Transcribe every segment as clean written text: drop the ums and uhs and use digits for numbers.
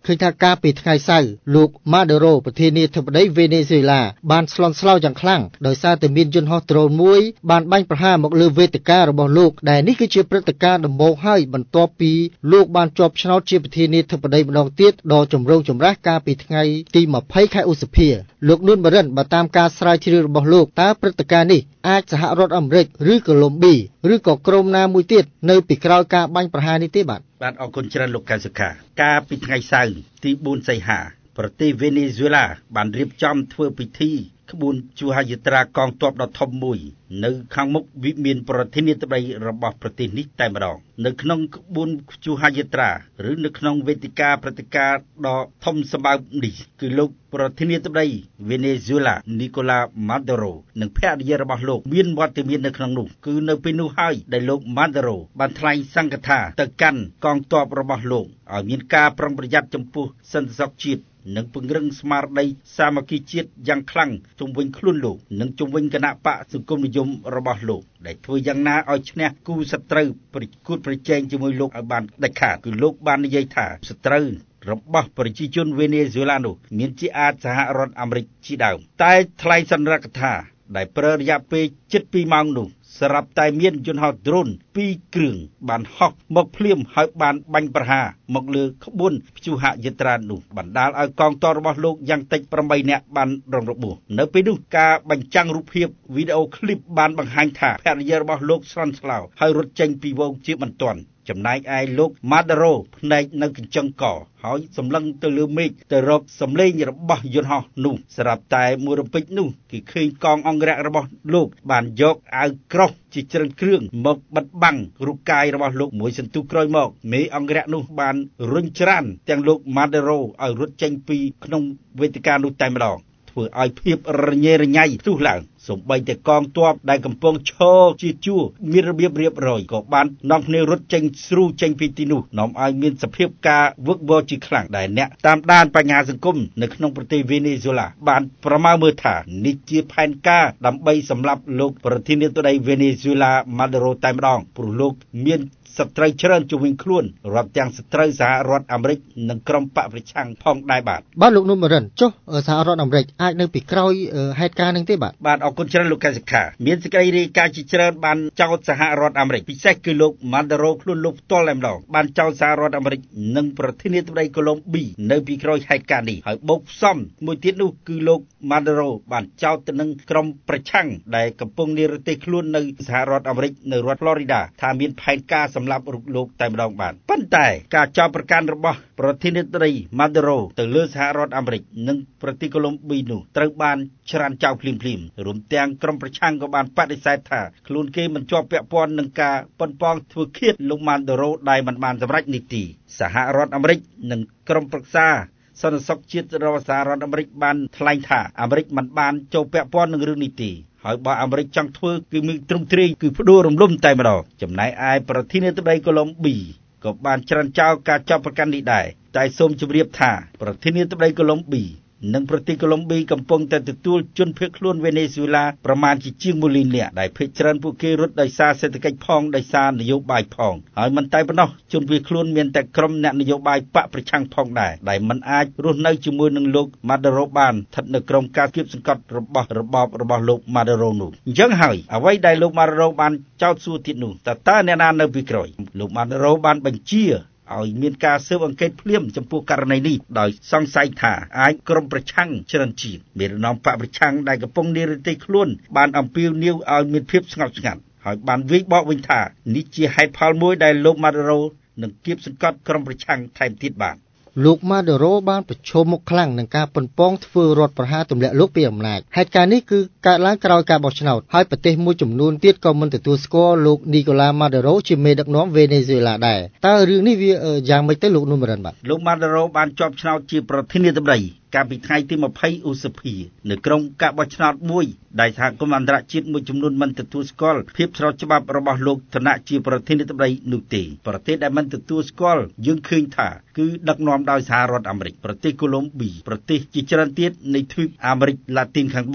ឃើញថាការពីថ្ងៃសៅរ៍លោក Maduro ប្រធានាធិបតីវេណេស៊ុយឡាបានស្លន់ស្លោយ៉ាងខ្លាំងដោយសារតែមានយន្តហោះដ្រូនមួយបានបាញ់ប្រហារមកលើវេទិការបស់លោកដែលនេះគឺជាព្រឹត្តិការណ៍ដំបូងហើយបន្ទាប់ពីលោកបានជាប់ឆ្នោតជាប្រធានាធិបតីម្ដងទៀតដ៏ចម្រូងចម្រាសកាលពីថ្ងៃទី20ខែឧសភាលោកនួនបរិនបើតាមការស្រាវជ្រាវរបស់លោកតើព្រឹត្តិការណ៍នេះអាចសហរដ្ឋអាមេរិកឬកូឡុំប៊ីឬក៏ក្រុមណាមួយទៀតនៅពីក្រោយការបាញ់ប្រហារនេះទេបាទអរគុណច្រើនលោកកៅសុខាកាលពីថ្ងៃសៅរ៍ទី4សីហាប្រទេសវេណេស៊ុយឡាបានរៀបចំធ្វើពិធីក្បួនជួហយាត្រាកងទ័ពដ៏ធំមួយនៅខាងមុខវិមានប្រធានាធិបតីរបស់ប្រទេសនេះតែម្ដងនៅក្នុងក្បួនជួហយាត្រាឬនៅក្នុងវេទិកាព្រឹត្តិការណ៍ដ៏ធំសម្បើមនេះគឺលោកប្រធានាធិបតីវេណេស៊ុយឡានីកូឡាម៉ាដូរ៉ូនិងភរិយារបស់លោកមានវត្តមាននៅក្នុងនោះគឺនៅពេលនោះហើយដែលលោកម៉ាដូរ៉ូបានថ្លែងសង្កថាទៅកាន់កងទ័ពរបស់លោកឲ្យមានការប្រុងប្រយ័ត្នចំពោះសន្តិសុខជាតិនិងពង្រឹងស្មារតីសាមគ្គីជាតិយ៉ាងខ្លាំងជុំវិញខ្លួនលោកនិងជុំវិញគណៈបកសង្គមនិយមរបស់លោកដែលធ្វើយ៉ាងណាឲ្យឈ្នះគូសត្រូវប្រកួតប្រជែងជាមួយលោកឲ្យបានដាច់ខាតគឺលោកបាននិយាយថាសត្រូវរបស់ប្រជាជនវេណេស៊ុយឡានោះមានជាអាចសហរដ្ឋអាមេរិកជាដើមតែថ្លែងសន្និដ្ឋានថាដែលប្រើរយៈពេលជិត2ម៉ោងនោះស្រាប់តែមានយន្តហោះដ្រូន2គ្រឿងបានហោះមកភ្លាមហើយបានបាញ់ប្រហារមកលើក្បួនព្យុហយាត្រានោះបណ្ដាលឲ្យកងទ័ពរបស់លោកយ៉ាងតិច8នាក់បានរងរបួសនៅពេលនោះការបញ្ចាំងរូបភាពវីដេអូឃ្លីបបានបង្ហាញថាភរិយារបស់លោកស្លន់ស្លោហើយរត់ចេញពីវងជាបន្ទាន់ចំណែកឯលោកម៉ាដូរ៉ូភ្នែកនៅកញ្ចឹងកហើយសម្លឹងទៅលើមេឃទៅរកសម្លេងរបស់យន្តហោះនោះស្រាប់តែមួយរំពេចនោះគេឃើញកងអង្គរៈរបស់លោកបានយកអាវក្រោះជាច្រើនគ្រឿងមកបិទបាំងរូបកាយរបស់លោកមួយសន្ទុះក្រោយមកមេអង្គរៈនោះបានរុញច្រានទាំងលោកម៉ាដូរ៉ូឲ្យរត់ចេញពីក្នុងវេទិកានោះតែម្ដងធ្វើឲ្យភាពរញ៉េរញ៉ៃផ្ទុះឡើងសូម្បីតែកងទ័ពដែលកំពុងឈរជាជួរមានរបៀបរៀបរយក៏បាននាំគ្នារត់ចេញស្រូចេញពីទីនោះនាំឲ្យមានសភាពការវឹកវរជាខ្លាំងដែលអ្នកតាមដានបញ្ហាសង្គមនៅក្នុងប្រទេសវេណេស៊ុយឡាបានប្រមាណមើលថានេះជាផែនការដើម្បីសម្លាប់លោកប្រធានាធិបតីវេណេស៊ុយឡាម៉ាដូរ៉ូតែម្ដងព្រោះលោកមានសត្រូវច្រើនជុំវិញខ្លួនរាប់ទាំងសត្រូវសហរដ្ឋអាមេរិកនិងក្រុមបកប្រឆាំងផងដែរបាទលោកនុនបរិនចុះសហរដ្ឋអាមេរិកអាចនៅពីក្រោយហេតុការណ៍នឹងទេបាទអរគុណច្រើនលោកកែសិកាមានសេចក្តីរាយការណ៍ជាច្រើនបានចោទសហរដ្ឋអាមេរិកពិសេសគឺលោកម៉ាដូរ៉ូខ្លួនលោកផ្ទាល់តែម្ដងបានចោទសហរដ្ឋអាមេរិកនិងប្រធានាធិបតីកូឡុំប៊ីនៅពីក្រោយហេតុការណ៍នេះហើយបូកផ្សំមួយទៀតនោះគឺលោកម៉ាដូរ៉ូបានចោទទៅនឹងក្រុមប្រឆាំងដែលកំពុងនិរទេសខ្លួននៅសហរដ្ឋអាមេរិកនៅរដ្ឋ Florida ថាមានផែនការសម្លាប់លោកតែម្ដងបាទប៉ុន្តែការចោទប្រកាន់របស់ប្រធានាធិបតីម៉ាដូរ៉ូទៅលើសហរដ្ឋអាមេរិកនិងប្រទេសកូឡុំប៊ីនោះត្រូវបានច្រានចោលភ្លាមៗរួមទាំងក្រុមប្រឆាំងក៏បានបដិសេធថាខ្លួនគេមិនជាប់ពាក់ព័ន្ធនឹងការប៉ុនប៉ងធ្វើឃាតលោកម៉ាដូរ៉ូដែលមិនបានសម្រេចនីតិសហរដ្ឋអាមេរិកនិងក្រុមប្រឹក្សាសន្តិសុខជាតិរបស់សហរដ្ឋអាមេរិកបានថ្លែងថាអាមេរិកមិនបានចូលពាក់ព័ន្ធនឹងរឿងនេះទេហើយបើអាមេរិកចង់ធ្វើគឺមានទ្រង់ទ្រាយគឺផ្ដួលរំលំតែម្ដងចំណែកឯប្រធានាធិបតីកូឡុំប៊ីក៏បានច្រានចោលការចាប់ប្រកាន់នេះដែរតែសូមជម្រាបថាប្រធានាធិបតីកូឡុំប៊ីនិងប្រទេសកូឡុំប៊ីកំពុងតែទទួលជនភៀសខ្លួនវេណេស៊ុយឡាប្រមាណជាង1លាននាក់ដែលភាគច្រើនពួកគេរត់ដោយសារសេដ្ឋកិច្ចផងដោយសារនយោបាយផងហើយមិនតែប៉ុណ្ណោះជនភៀសខ្លួនមានតែក្រុមអ្នកនយោបាយបកប្រឆាំងផងដែរដែលមិនអាចរស់នៅជាមួយនឹងលោកម៉ាដូរ៉ូបានស្ថិតនៅក្រោមការគៀបសង្កត់របស់របបរបស់លោកម៉ាដូរ៉ូនោះអញ្ចឹងហើយអ្វីដែលលោកម៉ាដូរ៉ូបានចោទសួរទៀតនោះតើអ្នកណានៅពីក្រោយលោកម៉ាដូរ៉ូបានបញ្ជាឲ្យមានការស៊ើបអង្កេតភ្លាមចំពោះករណីនេះដោយសង្ស័យថាអាចក្រុមប្រឆាំងច្រើនជាងមានរណបកប្រឆាំងដែលកំពុងនិរទេសខ្លួនបានអំពាវនាវឲ្យមានភាពស្ងប់ស្ងាត់ហើយបានវាយបកវិញថានេះជាហេតុផលមួយដែលលោកម៉ាដូរ៉ូនឹងគៀបសង្កត់ក្រុមប្រឆាំងថែមទៀតបាទលោកម៉ាដូរ៉ូបានប្រឈមមុខខ្លាំងនឹងការប៉ុនប៉ងធ្វើរដ្ឋប្រហារទម្លាក់លោកពីអំណាចហេតុការណ៍នេះគឺកើតឡើងក្រោយការបោះឆ្នោតហើយប្រទេសមួយចំនួនទៀតក៏មិនទទួលស្គាល់លោកនីកូឡាម៉ាដូរ៉ូជាមេដឹកនាំវេណេស៊ុយឡាដែរតើរឿងនេះវាយ៉ាងម៉េចទៅលោកនុនបរិនបាទលោកម៉ាដូរ៉ូបានជាប់ឆ្នោតជាប្រធានាធិបតីកាលពីថ្ងៃទី20ឧសភានៅក្នុងការបោះឆ្នោតមួយដែលសហគមន៍អន្តរជាតិមួយចំនួនមិនទទួលស្គាល់ភាពស្របច្បាប់របស់លោកឋានៈជាប្រធានាធិបតីនោះទេប្រទេសដែលមិនទទួលស្គាល់យើងឃើញថាគឺដឹកនាំដោយសហរដ្ឋអាមេរិកប្រទេសកូឡុំប៊ីប្រទេសជាច្រើនទៀតនៃទ្វីបអាមេរិកឡាទីនខាងត្បូងនេះ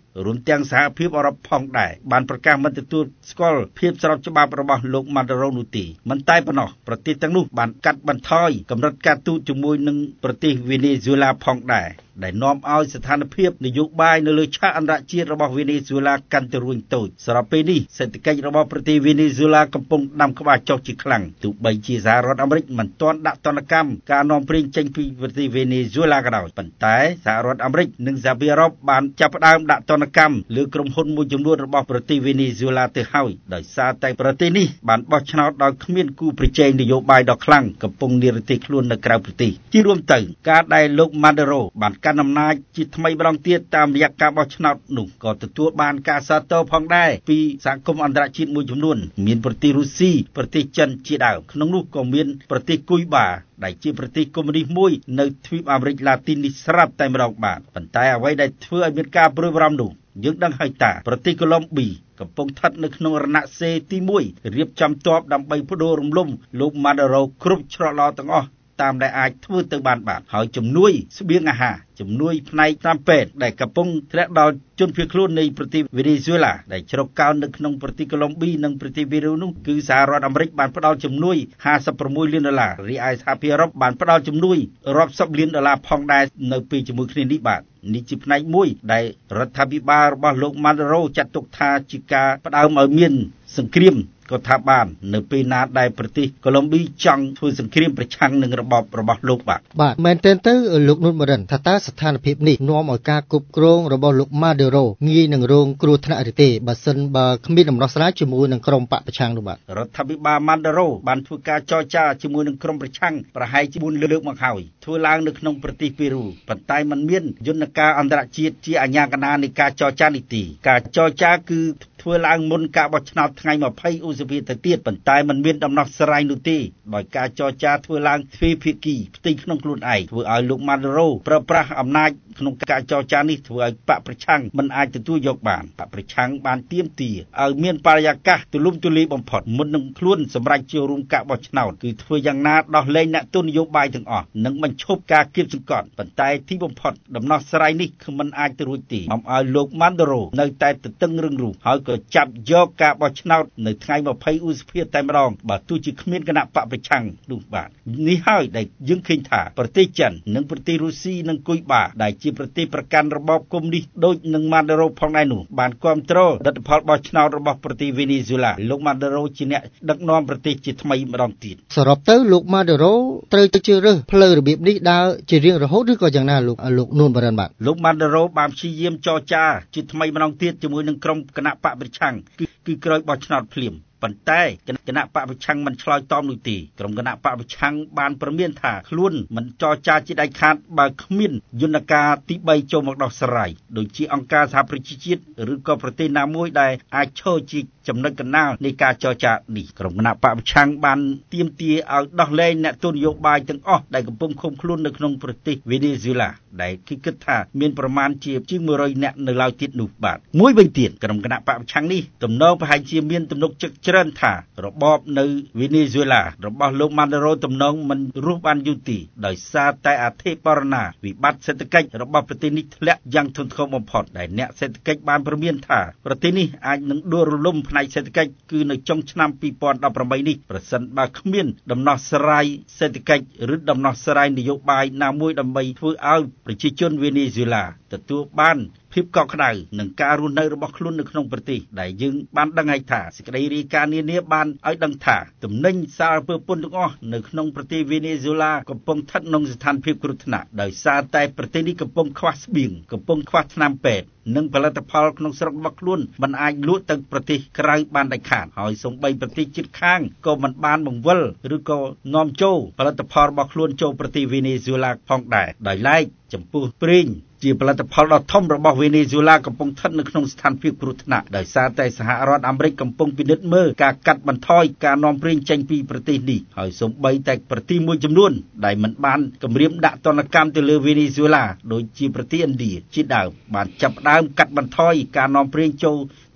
រួមទាំងសហភាពអឺរ៉ុបផងដែរបានប្រកាសមិនទទួលស្គាល់ភាពស្របច្បាប់របស់លោក Maduro នោះទេមិនតែប៉ុណ្ណោះប្រទេសទាំងនោះបានកាត់បន្ថយកម្រិតការទូតជាមួយនឹងប្រទេសវេណេស៊ុយឡាផងដែរដែលនាំឲ្យស្ថានភាពនយោបាយនៅលើឆាកអន្តរជាតិរបស់វេណេស៊ុយឡាកាន់តែរួញតូចសម្រាប់ពេលនេះសេដ្ឋកិច្ចរបស់ប្រទេសវេណេស៊ុយឡាកំពុងដាំក្បាលចុះជាខ្លាំងទោះបីជាសហរដ្ឋអាមេរិកមិនទាន់ដាក់ទណ្ឌកម្មការនាំប្រេងចេញពីប្រទេសវេណេស៊ុយឡាក៏ដោយប៉ុន្តែសហរដ្ឋអាមេរិកនិងសហភាពអឺរ៉ុបបានចាប់ផ្ដើមដាក់ទណ្ឌកម្មលើក្រុមហ៊ុនមួយចំនួនរបស់ប្រទេសវេណេស៊ុយឡាទៅហើយដោយសារតែប្រទេសនេះបានបោះឆ្នោតដោយគ្មានគូប្រជែងនយោបាយដ៏ខ្លាំងកំពុងនិរទេសខ្លួននៅក្រៅប្រទេសជារួមទៅការដែលលោក Maduro បានកាន់អំណាចជាថ្មីម្ដងទៀតតាមរយៈការបោះឆ្នោតនោះក៏ទទួលបានការសាទរផងដែរពីសហគមន៍អន្តរជាតិមួយចំនួនមានប្រទេសរុស្ស៊ីប្រទេសចិនជាដើមក្នុងនោះក៏មានប្រទេសគុយបាដែលជាប្រទេសកុម្មុយនីសមួយនៅទ្វីបអាមេរិកឡាទីននេះស្រាប់តែម្ដងបាទប៉ុន្តែអ្វីដែលធ្វើឲ្យមានការព្រួយបារម្ភនោះយើងដឹងហើយថាប្រទេសកូឡុំប៊ីកំពុងស្ថិតនៅក្នុងរណសេរីទី1រៀបចំទ័ពដើម្បីផ្ដួលរំលំលោក Maduro គ្រប់ច្រកឡោទាំងអស់តាមដែលអាចធ្វើទៅបានបាទហើយជំនួយស្បៀងអាហារជំនួយផ្នែកតាមពេទ្យដែលកំពុងធ្លាក់ដល់ជនភៀសខ្លួននៃប្រទេសវេណេស៊ុយឡាដែលជ្រកកោននៅក្នុងប្រទេសកូឡុំប៊ីនិងប្រទេសពេរូនោះគឺសហរដ្ឋអាមេរិកបានផ្ដល់ជំនួយ$56 លានរីឯសហភាពអឺរ៉ុបបានផ្ដល់ជំនួយរាប់សិបលានដុល្លារផងដែរនៅពេលជាមួយគ្នានេះបាទនេះជាផ្នែកមួយដែលរដ្ឋាភិបាលរបស់លោក Maduro ចាត់ទុកថាជាការផ្ដើមឲ្យមានសង្គ្រាមក៏ថាបាននៅពេលណាដែលប្រទេសកូឡុំប៊ីចង់ធ្វើសង្គ្រាមប្រឆាំងនឹងរបបរបស់លោកបាទមែនទែនទៅលោកនុនបរិនថាតើស្ថានភាពនេះនាំឲ្យការគ្រប់គ្រងរបស់លោក Maduro ងាយនឹងរងគ្រោះថ្នាក់ឬទេបើសិនបើគ្មានដំណោះស្រាយជាមួយនឹងក្រុមបកប្រឆាំងនោះបាទរដ្ឋាភិបាល Maduro បានធ្វើការចរចាជាមួយនឹងក្រុមប្រឆាំងប្រហែលជា4លើកមកហើយធ្វើឡើងនៅក្នុងប្រទេសពេរូប៉ុន្តែมันមានយន្តការអន្តរជាតិជាអាជ្ញាកណ្ដាលនៃការចរចានេះទេការចរចាគឺធ្វើឡើងមុនការបោះឆ្នោតថ្ងៃ20ឧសភាទៅទៀតប៉ុន្តែมันមានដំណោះស្រាយនោះទេដោយការចរចាធ្វើឡើងទ្វេភាគីផ្ទៃក្នុងខ្លួនឯងធ្វើឲ្យលោក Maduro ប្រើប្រាស់អំណាចក្នុងការចរចានេះធ្វើឲ្យបកប្រឆាំងមិនអាចទទួលយកបានបកប្រឆាំងបានទាមទារឲ្យមានបរិយាកាសទូលំទូលាយបំផុតមុននឹងខ្លួនសម្រាប់ចូលរួមការបោះឆ្នោតគឺធ្វើយ៉ាងណាដោះលែងអ្នកទស្សនយោបាយទាំងអស់និងបញ្ឈប់ការគៀបសង្កត់ប៉ុន្តែទីបំផុតដំណោះស្រាយនេះគឺមិនអាចទៅរួចទេនាំឲ្យលោក Maduro នៅតែទទឹងរឹងរូសហើយក៏ចាប់យកការបោះឆ្នោតនៅថ្ងៃ20ឧសភាតែម្ដងបើទោះជាគ្មានគណៈបកប្រឆាំងនោះបាទនេះហើយដែលយើងឃើញថាប្រទេសចិននិងប្រទេសរុស្ស៊ីនិងគុយបាដែលជាប្រទេសប្រកាន់របបកុម្មុយនីសដូចនឹង Maduro ផងដែរនោះបានគាំទ្រលទ្ធផលបោះឆ្នោតរបស់ប្រទេសវេណេស៊ុយឡាលោក Maduro ជាអ្នកដឹកនាំប្រទេសជាថ្មីម្ដងទៀតសរុបទៅលោក Maduro ត្រូវទៅជ្រើសរើសផ្លូវរបៀបនេះដើរជារៀងរហូតឬក៏យ៉ាងណាលោកនួនបរិនបាទលោក Maduro បានព្យាយាមចរចាជាថ្មីម្ដងទៀតជាមួយនឹងក្រុមគណៈបកប្រឆាំងគឺក្រោយបោះឆ្នោតភ្លាមប៉ុន្តែគណៈបកប្រឆាំងមិនឆ្លើយតបនោះទេក្រុមគណៈបកប្រឆាំងបានប្រមានថាខ្លួនមិនចរចាជាដាច់ខាតបើគ្មានយន្តការទី3ចូលមកដោះស្រាយដូចជាអង្គការសហប្រជាជាតិឬក៏ប្រទេសណាមួយដែលអាចឈរជាចំណុចកណ្ដាលនៃការចរចានេះក្រុមគណៈបកប្រឆាំងបានទាមទារឲ្យដោះលែងអ្នកទស្សនយោបាយទាំងអស់ដែលកំពុងឃុំខ្លួននៅក្នុងប្រទេសវេណេស៊ុយឡាដែលគេគិតថាមានប្រមាណជាជាង100នាក់នៅឡើយទៀតនោះបាទមួយវិញទៀតក្រុមគណៈបកប្រឆាំងនេះទំនងប្រហែលជាមានទំនុកចិត្តច្រើនថារបបនៅវេណេស៊ុយឡារបស់លោក Maduro ទំនងមិនរស់បានយូរទេដោយសារតែអធិបរណាវិបត្តិសេដ្ឋកិច្ចរបស់ប្រទេសនេះធ្លាក់យ៉ាងធ្ងន់ធ្ងរបំផុតដែលអ្នកសេដ្ឋកិច្ចបានប្រមានថាប្រទេសនេះអាចនឹងដួលរលំផ្នែកសេដ្ឋកិច្ចគឺនៅចុងឆ្នាំ2018នេះប្រសិនបើគ្មានដំណោះស្រាយសេដ្ឋកិច្ចឬដំណោះស្រាយនយោបាយណាមួយដើម្បីធ្វើឲ្យប្រជាជនវេណេស៊ុយឡាទទួលបានភាពកក់ក្ដៅនឹងការរស់នៅរបស់ខ្លួននៅក្នុងប្រទេសដែលយើងបានដឹងហើយថាសេចក្តីរាយការណ៍នានាបានឲ្យដឹងថាទំនិញសារពើពន្ធទាំងអស់នៅក្នុងប្រទេសវេណេស៊ុយឡាកំពុងស្ថិតក្នុងស្ថានភាពគ្រោះថ្នាក់ដោយសារតែប្រទេសនេះកំពុងខ្វះស្បៀងកំពុងខ្វះថ្នាំពេទ្យនិងផលិតផលក្នុងស្រុករបស់ខ្លួនមិនអាចលក់ទៅប្រទេសក្រៅបានដាច់ខាតហើយសូម្បីប្រទេសជិតខាងក៏មិនបានបង្វិលឬក៏នាំចូលផលិតផលរបស់ខ្លួនចូលប្រទេសវេណេស៊ុយឡាផងដែរដោយឡែកចំពោះប្រេងជាផលិតផលដ៏ធំរបស់វេណេស៊ុយឡាកំពុងស្ថិតនៅក្នុងស្ថានភាពគ្រោះថ្នាក់ដោយសារតែសហរដ្ឋអាមេរិកកំពុងពិនិត្យមើលការកាត់បន្ថយការនាំប្រេងចេញពីប្រទេសនេះហើយសូម្បីតែប្រទេសមួយចំនួនដែលមិនបានគម្រាមដាក់ទណ្ឌកម្មទៅលើវេណេស៊ុយឡាដូចជាប្រទេសឥណ្ឌាជាដើមបានចាប់ផ្ដើមកាត់បន្ថយការនាំប្រេងចូល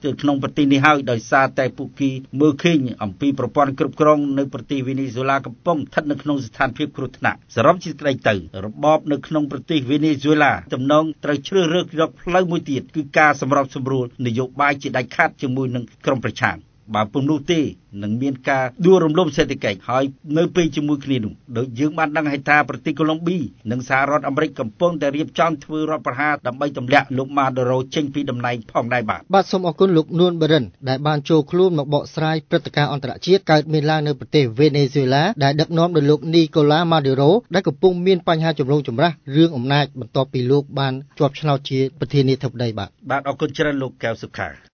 ទៅក្នុងប្រទេសនេះហើយដោយសារតែពួកគេមើលឃើញអំពីប្រព័ន្ធគ្រប់គ្រងនៅប្រទេសវេណេស៊ុយឡាកំពុងស្ថិតនៅក្នុងស្ថានភាពគ្រោះថ្នាក់សរុបជាស្ដីទៅរបបនៅក្នុងប្រទេសវេណេស៊ុយឡាទំនងត្រូវជ្រើសរើសរកផ្លូវមួយទៀតគឺការសម្របសម្រួលនយោបាយជាដាច់ខាតជាមួយនឹងក្រុមប្រឆាំងបើពុំនោះទេនឹងមានការដួលរំលំសេដ្ឋកិច្ចហើយនៅពេលជាមួយគ្នានោះដោយយើងបានដឹងហើយថាប្រទេសកូឡុំប៊ីនិងសហរដ្ឋអាមេរិកកំពុងតែរៀបចំធ្វើរដ្ឋប្រហារដើម្បីទម្លាក់លោកម៉ាដូរ៉ូចេញពីតំណែងផងដែរបាទសូមអរគុណលោកនួនបរិនដែលបានចូលខ្លួនមកបកស្រាយព្រឹត្តិការណ៍អន្តរជាតិកើតមានឡើងនៅប្រទេសវេណេស៊ុយឡាដែលដឹកនាំដោយលោកនីកូឡាម៉ាដូរ៉ូដែលកំពុងមានបញ្ហាចម្រូងចម្រាសរឿងអំណាចបន្ទាប់ពីលោកបានជាប់ឆ្នោតជាប្រធានាធិបតីបាទអរគុណច្រើនលោកកែវសុខា